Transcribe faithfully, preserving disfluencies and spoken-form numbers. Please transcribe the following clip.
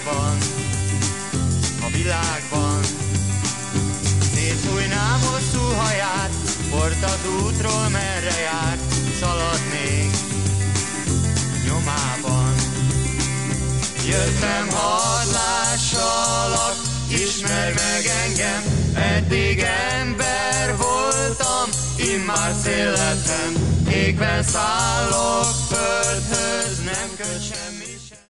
világban, a világban. Szétfújnám hosszú haját, port az útról merre járt, szaladnék nyomában. Jöttem, hadd lássalak, ismerj meg engem, eddig ember voltam, immár szél lettem, égben szállok földhöz.